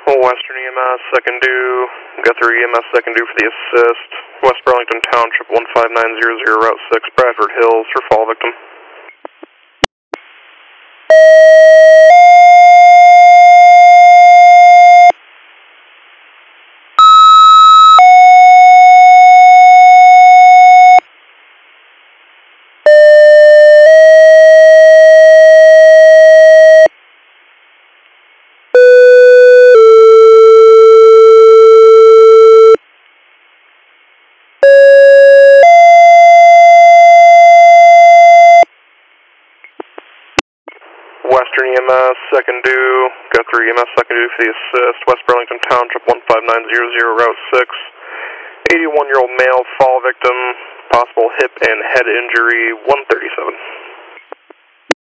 Western EMS, second due. Guthrie EMS, second due for the assist. West Burlington Township, 15900, Route 6, Bradford Hills, for fall victim. Western EMS, second due. Guthrie EMS, second due for the assist. West Burlington Township, 15900, Route 6. 81-year-old male, fall victim, possible hip and head injury, 137.